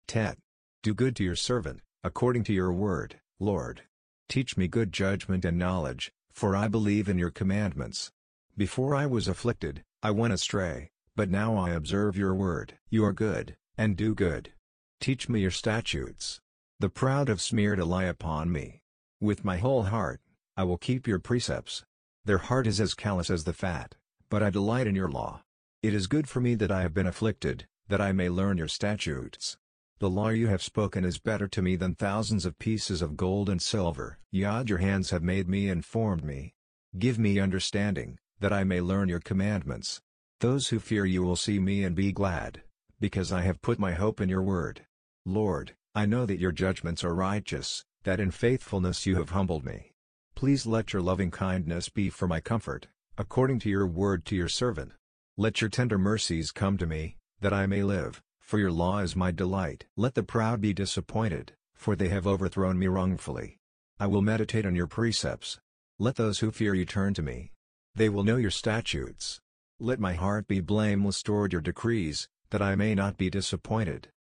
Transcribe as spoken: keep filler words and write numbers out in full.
Tet. Do good to your servant, according to your word, Lord. Teach me good judgment and knowledge, for I believe in your commandments. Before I was afflicted, I went astray, but now I observe your word. You are good, and do good. Teach me your statutes. The proud have smeared a lie upon me. With my whole heart, I will keep your precepts. Their heart is as callous as the fat, but I delight in your law. It is good for me that I have been afflicted, that I may learn your statutes. The law you have spoken is better to me than thousands of pieces of gold and silver. Yod, your hands have made me and formed me. Give me understanding, that I may learn your commandments. Those who fear you will see me and be glad, because I have put my hope in your word. Lord, I know that your judgments are righteous, that in faithfulness you have humbled me. Please let your loving kindness be for my comfort, according to your word to your servant. Let your tender mercies come to me, that I may live, for your law is my delight. Let the proud be disappointed, for they have overthrown me wrongfully. I will meditate on your precepts. Let those who fear you turn to me. They will know your statutes. Let my heart be blameless toward your decrees, that I may not be disappointed.